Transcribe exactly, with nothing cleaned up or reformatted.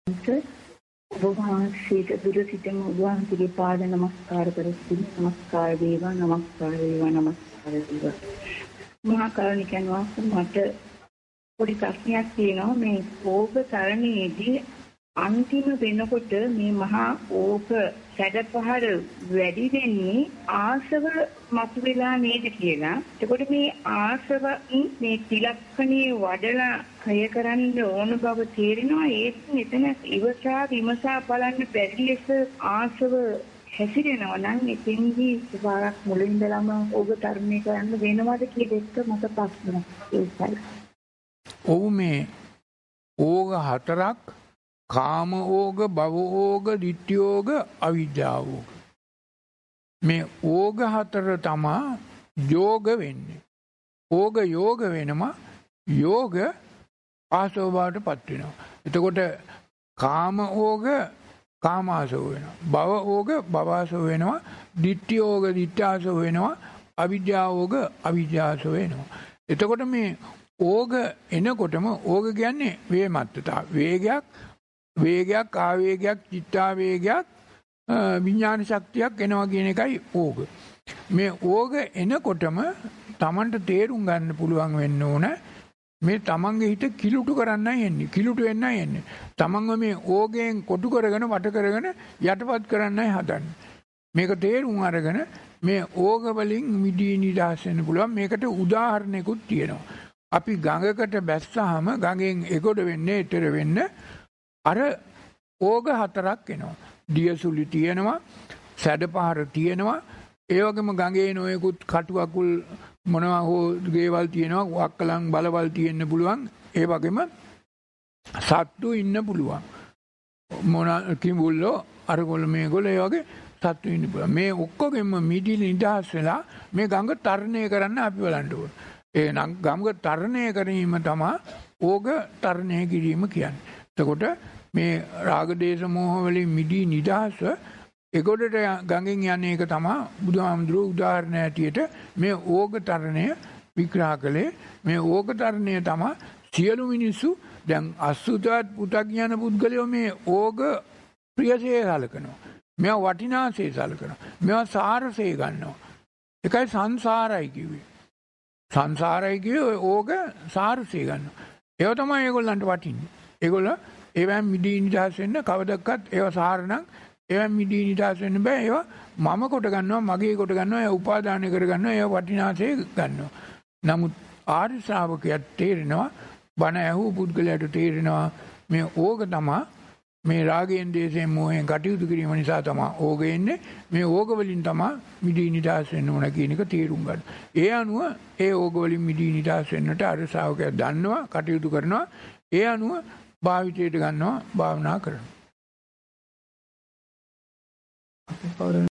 වහන්සේට දුර සිටම වහන්සේගේ පාද නමස්කාර කරසින් නමස්කාර වේවා නමස්කාර වේවා නමස්කාර වේවා. මහා කරුණිකයන් වහන්සේ මට පොඩි ප්‍රශ්නයක් තියෙනවා. මේ ඕක තරණයේදී අන්තිම වෙනකොට මේ මහා ඕක සැඩපහර වැඩි වෙන්නේ ආසව මතුවලා නේද කියලා. එතකොට මේ ආසව මේ තිලක්ෂණයේ වඩලා කය කරන්න ඕන බව තේරෙනවා. ඒත් මෙතන ඉවසා විමසා බලන්න බැරි ලෙස ආසව හැසිරෙනවා නම් එතෙන්දී සුපාරක් මුලින්දලම ඕක තරණය කරන්න වෙනවද කියන එක මට ප්‍රශ්නයක් ඒකයි. ඔව් මේ ඕග හතරක් කාම ඕග, භව ඕග, ditthi ඕග, අවිජ්ජා ඕග. මේ ඕග හතර තමයි යෝග වෙන්නේ. ඕග යෝග වෙනම යෝග ආසව බවට පත් වෙනවා. එතකොට කාම ඕග කාමාසව වෙනවා. භව ඕග භවාසව වෙනවා. ditthi ඕග ditthාසව වෙනවා. අවිජ්ජා ඕග අවිජ්ජාසව වෙනවා. එතකොට මේ ඕග එනකොටම ඕග කියන්නේ වේමත්තතා. වේගයක් වේගයක් ආවේගයක් චිත්තාවේගයක් විඥාන ශක්තියක් එනවා කියන එකයි ඕග. මේ ඕග එනකොටම Tamanට තේරුම් ගන්න පුළුවන් වෙන්න ඕන මේ Tamanගේ හිත කිලුටු කරන්නයි එන්නේ. කිලුටු වෙන්නයි එන්නේ. Tamanව මේ ඕගෙන් කොටු කරගෙන වට කරගෙන යටපත් කරන්නයි හදන්නේ. මේක තේරුම් අරගෙන මේ ඕග වලින් මිදී නිදහස් වෙන්න පුළුවන්. මේකට උදාහරණයකුත් තියෙනවා. අපි ගඟකට බැස්සහම ගඟෙන් එගොඩ වෙන්නේ ඊතර වෙන්න අර ඕග හතරක් එනවා. දියසුලි තියෙනවා, සැඩපහර තියෙනවා, ඒ වගේම ගඟේ නොයෙකුත් කටු අකුල් මොනවා හෝ ගේවල් තියෙනවා, වක්කලන් බලවල් තියෙන්න පුළුවන්. ඒ වගේම සත්තු ඉන්න පුළුවන්. මොන කිඹුල්ලෝ අරගොල්ල මේගොල්ලෝ ඒ වගේ සත්තු ඉන්න පුළුවන්. මේ ඔක්කොගෙම මිදිලි නිදහස් වෙලා මේ ගඟ තරණය කරන්න අපි බලන්න ඕන. ඒ නම් ගඟ තරණය කිරීම තමයි ඕග තරණය කිරීම කියන්නේ. එතකොට මේ රාග දේශ මොහ වලින් මිදී නිදහස එගොඩට ගඟෙන් යන්නේ එක තමයි බුදුහාමුදුරුවෝ උදාහරණ ඇටියට මේ ඕග තරණය විග්‍රහ කළේ. මේ ඕග තරණය තමයි සියලු මිනිස්සු දැන් අසුතවත් පුතග්ඥාන පුද්ගලයෝ මේ ඕග ප්‍රියසේ සලකනවා. මේවා වටිනාසේ සලකනවා. මේවා සාරසේ ගන්නවා. ඒකයි සංසාරයි කිව්වේ. සංසාරයි කිව්වේ ඕග සාරසේ ගන්නවා. ඒව තමයි ඒගොල්ලන්ට වටින්නේ. ඒගොල්ලෝ ඒවෙන් මිදී නිදහස් වෙන්න කවදක්වත් ඒව සාරණම් ඒවෙන් මිදී නිදහස් වෙන්න බෑ. ඒවා මම කොට ගන්නවා, මගේ කොට ගන්නවා, ඒ උපාදානය කර ගන්නවා, ඒ වටිනාසේ ගන්නවා. නමුත් ආර්ය ශ්‍රාවකයාට තේරෙනවා, බණ ඇහූ පුද්ගලයාට තේරෙනවා මේ ඕග තමයි මේ රාගයෙන් දේශයෙන් මොහෙන් කටයුතු කිරීම නිසා තමයි ඕග එන්නේ. මේ ඕග වලින් තමයි මිදී නිදහස් වෙන්න ඕන කියන එක තේරුම් ගන්න. ඒ අනුව ඒ ඕග වලින් මිදී නිදහස් වෙන්නට ආර්ය ශ්‍රාවකයා දන්නවා, කටයුතු කරනවා. ඒ අනුව භාවිතයට ගන්නවා, භාවනා කරනවා.